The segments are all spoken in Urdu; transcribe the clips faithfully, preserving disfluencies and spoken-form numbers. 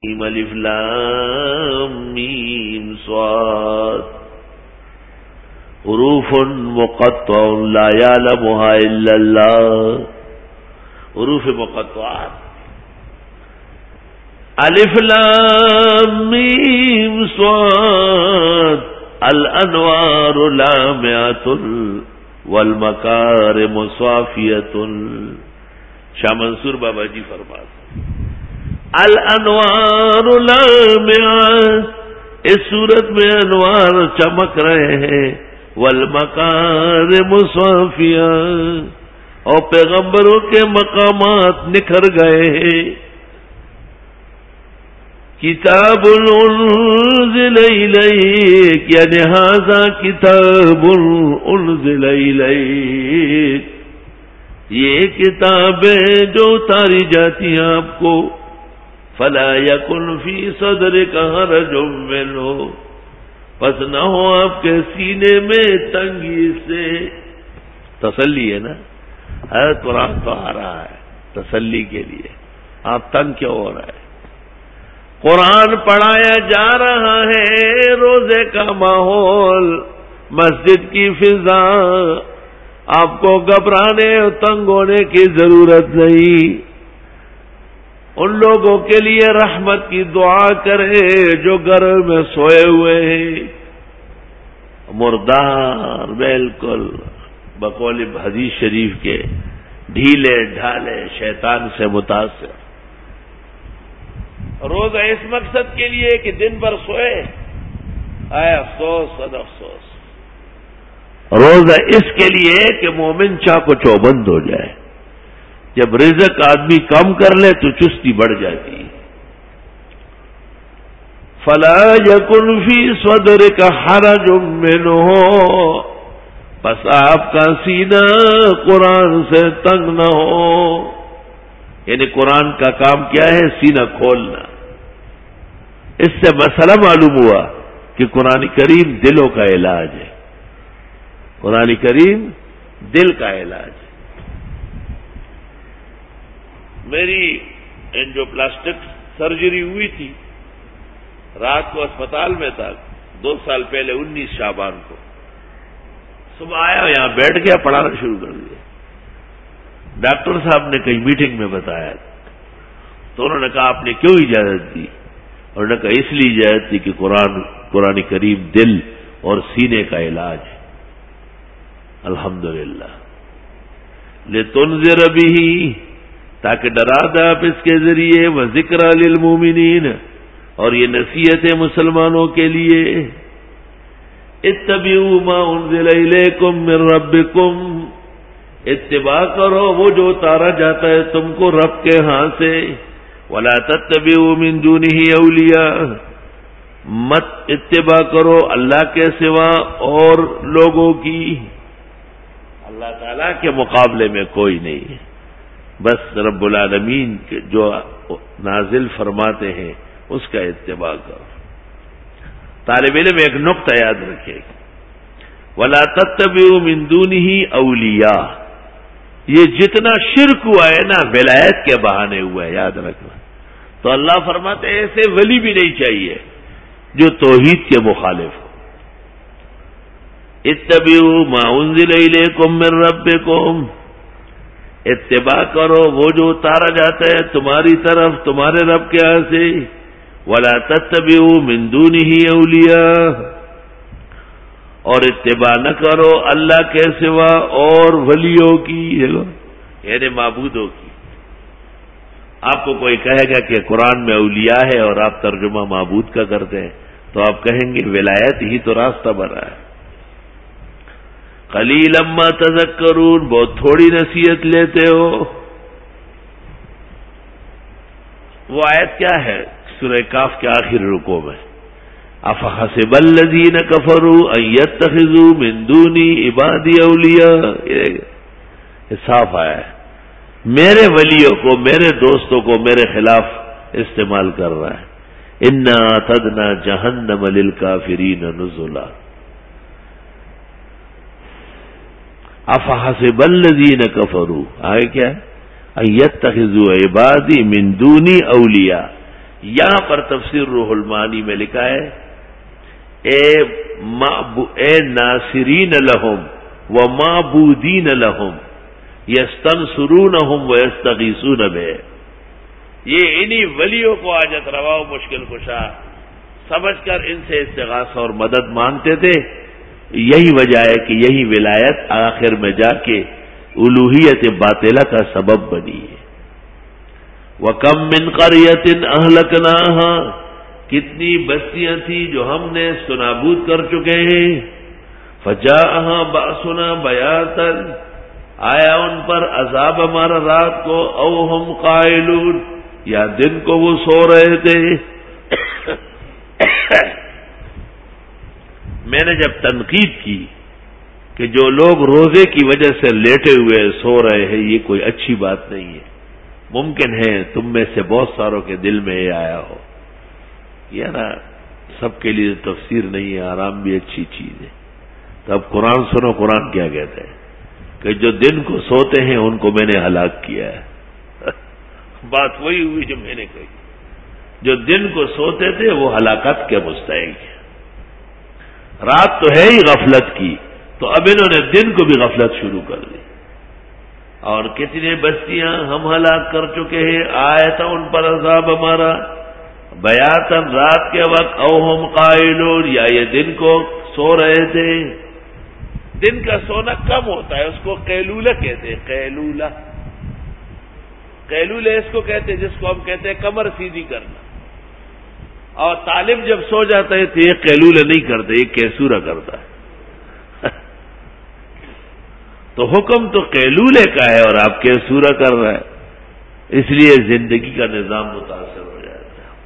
الف لام میم صاد حروف مقطع لا يعلمها الا اللہ. حروف مقطعات الف لام میم صاد الانوار لامعۃ والمکارم صافیۃ. شاہ منصور بابا جی فرماتے الانوار لامعۃ، اس صورت میں انوار چمک رہے ہیں، والمکارم صافیہ، اور پیغمبروں کے مقامات نکھر گئے ہیں. کتاب انزل الیک، یعنی ھذا کتاب انزل الیک، یہ کتابیں جو اتاری جاتی ہیں آپ کو. فلا یکن فی صدرک حرج منہ، پس نہ ہو آپ کے سینے میں تنگی سے. تسلی ہے نا، ہے قرآن تو آ رہا ہے تسلی کے لیے، آپ تنگ کیوں ہو رہا ہے؟ قرآن پڑھایا جا رہا ہے، روزے کا ماحول، مسجد کی فضا، آپ کو گھبرانے اور تنگ ہونے کی ضرورت نہیں. ان لوگوں کے لیے رحمت کی دعا کرے جو گھر میں سوئے ہوئے ہیں، مردار بالکل بقول حدیث شریف کے، ڈھیلے ڈھالے شیطان سے متاثر. روزہ اس مقصد کے لیے کہ دن بھر سوئے، اے افسوس صد افسوس. روزہ اس کے لیے کہ مومن چاق و چوبند ہو جائے. جب رزق آدمی کم کر لے تو چستی بڑھ جاتی. فلا یکن فی صدرک حرج منہ، بس آپ کا سینہ قرآن سے تنگ نہ ہو. یعنی قرآن کا کام کیا ہے؟ سینہ کھولنا. اس سے مسئلہ معلوم ہوا کہ قرآن کریم دلوں کا علاج ہے. قرآن کریم دل کا علاج ہے. میری اینجیوپلاسٹک سرجری ہوئی تھی، رات کو اسپتال میں تھا، دو سال پہلے انیس شعبان کو. صبح آیا یہاں بیٹھ گیا، پڑھانا شروع کر دیا. ڈاکٹر صاحب نے کئی میٹنگ میں بتایا تو انہوں نے کہا آپ نے کیوں اجازت دی؟ انہوں نے کہا اس لیے اجازت دی کہ قرآن قرآن کریم دل اور سینے کا علاج ہے. الحمدللہ. لتنذر بہ، تاکہ ڈرا دے آپ اس کے ذریعے، وذکری للمومنین، اور یہ نصیحت ہے مسلمانوں کے لیے. اتبعوا ما انزل الیکم من ربکم، اتباع کرو وہ جو اتارا جاتا ہے تم کو رب کے ہاں سے. ولا تتبعوا من دونہ اولیاء، مت اتباع کرو اللہ کے سوا اور لوگوں کی، اللہ تعالیٰ کے مقابلے میں کوئی نہیں ہے. بس رب العالمین کے جو نازل فرماتے ہیں اس کا اتباع کرو. طالب علم ایک نقطہ یاد رکھے، ولا تتبعوا من دونہ اولیاء، یہ جتنا شرک ہوا ہے نا ولایت کے بہانے ہوا ہے، یاد رکھنا. تو اللہ فرماتے ہیں ایسے ولی بھی نہیں چاہیے جو توحید کے مخالف ہو. اتبعوا ما انزل الیکم من ربکم، اتباع کرو وہ جو اتارا جاتا ہے تمہاری طرف تمہارے رب کے ہاں سے. ولا تتبعوا من دونہ اولیاء، اور اتباع نہ کرو اللہ کے سوا اور ولیوں کی، یعنی معبودوں کی. آپ کو کوئی کہے گا کہ قرآن میں اولیاء ہے اور آپ ترجمہ معبود کا کرتے ہیں تو آپ کہیں گے ولایت ہی تو راستہ بنا ہے. قلیلا ما تذکرون، بہت تھوڑی نصیحت لیتے ہو. وہ آیت کیا ہے؟ سورہ کاف کے آخر رکوع میں، افحسب الذین کفروا ان یتخذوا من دونی عبادی اولیاء، یہ صاف آیا ہے. میرے ولیوں کو، میرے دوستوں کو میرے خلاف استعمال کر رہا ہے. انا اعتدنا جہنم للکافرین نزلا. افحسب الذین کفروا، آگے کیا ہے؟ ان یتخذوا عبادی من دونی اولیاء، یہاں پر تفسیر روح المعانی میں لکھا ہے اے اے ناصرین لہم و معبودین لہم یستنصرونہم و یستغیثون بہ. یہ انہی ولیوں کو حاجت روا و مشکل کشا سمجھ کر ان سے استغاثہ اور مدد مانگتے تھے. یہی وجہ ہے کہ یہی ولایت آخر میں جا کے الوہیت باطلہ کا سبب بنی ہے. وَكَم مِّن قَرْيَةٍ أَهْلَكْنَاهَا کتنی بستیاں تھیں جو ہم نے سنابود کر چکے ہیں. فَجَاءَهَا بَأْسُنَا بَيَاتًا آیا ان پر عذاب ہمارا رات کو او ہم قائلون یا دن کو وہ سو رہے تھے. میں نے جب تنقید کی کہ جو لوگ روزے کی وجہ سے لیٹے ہوئے سو رہے ہیں یہ کوئی اچھی بات نہیں ہے. ممکن ہے تم میں سے بہت ساروں کے دل میں یہ آیا ہو یہ نا سب کے لیے تفسیر نہیں ہے, آرام بھی اچھی چیز ہے. تو اب قرآن سنو, قرآن کیا کہتا ہے کہ جو دن کو سوتے ہیں ان کو میں نے ہلاک کیا ہے. بات وہی ہوئی جو میں نے کہی, جو دن کو سوتے تھے وہ ہلاکت کے مستحق ہیں. رات تو ہے ہی غفلت کی, تو اب انہوں نے دن کو بھی غفلت شروع کر دی. اور کتنے بستیاں ہم ہلاک کر چکے ہیں. آیا تھا ان پر عذاب ہمارا بیاتن رات کے وقت او ہم قائلون یا یہ دن کو سو رہے تھے. دن کا سونا کم ہوتا ہے, اس کو قیلولہ کہتے ہیں. قیلولہ قیلولہ اس کو کہتے ہیں جس کو ہم کہتے ہیں کمر سیدھی کرنا. اور طالب جب سو جاتا ہے تو یہ قیلولہ نہیں کرتا, یہ کیسورہ کرتا ہے. تو حکم تو قیلولے کا ہے اور آپ کیسورہ کر رہا ہے, اس لیے زندگی کا نظام متاثر ہو جاتا ہے.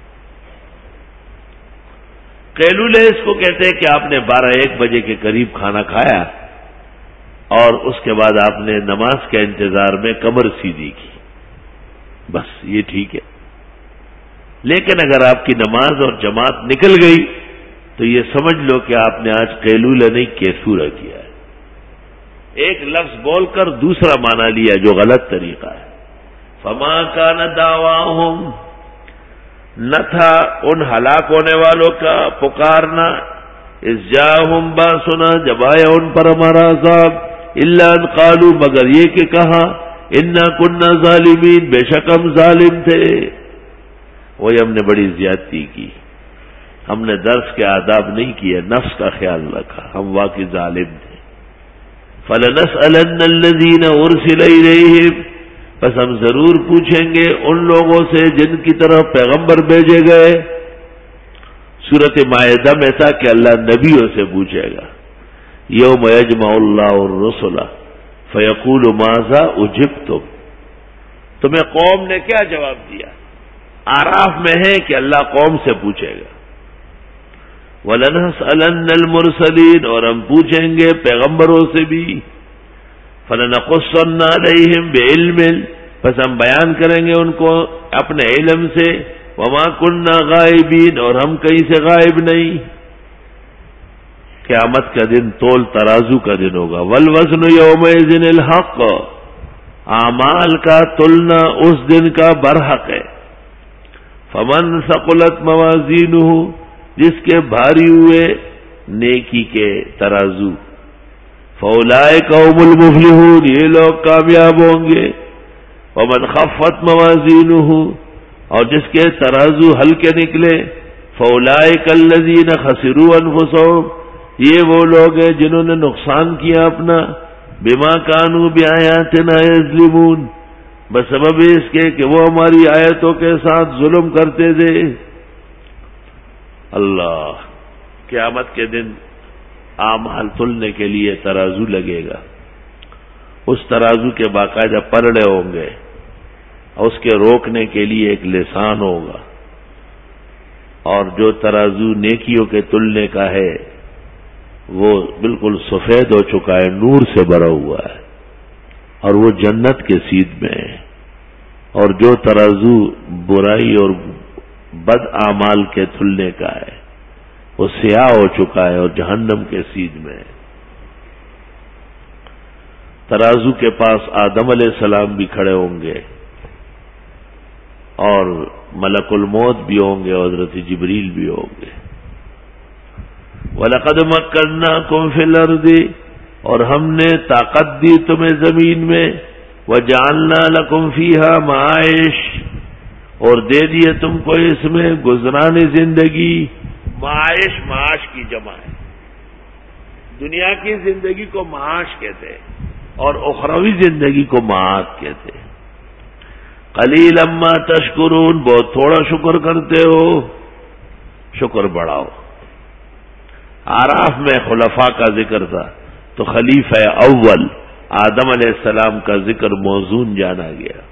قیلولے اس کو کہتے ہیں کہ آپ نے بارہ ایک بجے کے قریب کھانا کھایا اور اس کے بعد آپ نے نماز کے انتظار میں کمر سیدھی کی, بس یہ ٹھیک ہے. لیکن اگر آپ کی نماز اور جماعت نکل گئی تو یہ سمجھ لو کہ آپ نے آج قیلولہ نہیں کیسورہ کیا ہے. ایک لفظ بول کر دوسرا معنی لیا جو غلط طریقہ ہے. فما کان دعواہم, نہ تھا ان ہلاک ہونے والوں کا پکارنا اذ جاءہم باسنا جب آیا ان پر ہمارا عذاب, الا ان قالوا مگر یہ کہ کہا انا کنا ظالمین بے شک ہم ظالم تھے. وہی ہم نے بڑی زیادتی کی, ہم نے درس کے آداب نہیں کیے, نفس کا خیال رکھا, ہم واقعی ظالم تھے. فَلَنَسْأَلَنَّ الَّذِينَ أُرْسِلَ إِلَيْهِمْ بس ہم ضرور پوچھیں گے ان لوگوں سے جن کی طرف پیغمبر بھیجے گئے. سورۃ مائدہ میں تھا کہ اللہ نبیوں سے پوچھے گا. یوم یجمع اللہ الرسل فیقول ماذا اجبتم, تمہیں قوم نے کیا جواب دیا. آراف میں ہے کہ اللہ قوم سے پوچھے گا. وَلَنَسْأَلَنَّ الْمُرْسَلِينَ اور ہم پوچھیں گے پیغمبروں سے بھی. فَلَنَقُصَّنَّ عَلَيْهِمْ بِعِلْمٍ بس ہم بیان کریں گے ان کو اپنے علم سے. وَمَا كُنَّا غَائِبِينَ اور ہم کہیں سے غائب نہیں. قیامت کا دن تول ترازو کا دن ہوگا. وَالْوَزْنُ يَوْمَئِذٍ الْحَقُّ اعمال کا تلنا اس دن کا برحق ہے. فَمَنْ ثَقُلَتْ مَوَازِينُهُ جس کے بھاری ہوئے نیکی کے ترازو. فَأُولَئِكَ هُمُ الْمُفْلِحُونَ یہ لوگ کامیاب ہوں گے. وَمَنْ خَفَّتْ مَوَازِينُهُ اور جس کے ترازو ہلکے نکلے. فَأُولَئِكَ الَّذِينَ خَسِرُوا أَنفُسَهُمْ یہ وہ لوگ ہیں جنہوں نے نقصان کیا اپنا. بِمَا كَانُوا بِآيَاتِنَا يَظْلِمُونَ بسبب اس کے کہ وہ ہماری آیتوں کے ساتھ ظلم کرتے تھے. اللہ قیامت کے دن اعمال تلنے کے لیے ترازو لگے گا. اس ترازو کے باقاعدہ پلڑے ہوں گے, اس کے روکنے کے لیے ایک لسان ہوگا. اور جو ترازو نیکیوں کے تلنے کا ہے وہ بالکل سفید ہو چکا ہے, نور سے بھرا ہوا ہے اور وہ جنت کے سیدھ میں ہے. اور جو ترازو برائی اور بد اعمال کے تلنے کا ہے وہ سیاہ ہو چکا ہے اور جہنم کے سیدھ میں ہے. ترازو کے پاس آدم علیہ السلام بھی کھڑے ہوں گے اور ملک الموت بھی ہوں گے، حضرت جبریل بھی ہوں گے۔ وَلَقَدْ مَكَّنَّاكُمْ فِي الْأَرْضِ، اور ہم نے طاقت دی تمہیں زمین میں، وَجَعَلْنَا لَكُمْ فِيهَا مَعَائِشَ، اور دے دیے تم کو اس میں گزران زندگی۔ معاش معاش کی جمع ہے، دنیا کی زندگی کو معاش کہتے ہیں اور اخروی زندگی کو معاد کہتے ہیں۔ قلیلا ما تشکرون، بہت تھوڑا شکر کرتے ہو، شکر بڑھاؤ۔ آراف میں خلفاء کا ذکر تھا تو خلیفہ اول آدم علیہ السلام کا ذکر موزون جانا گیا۔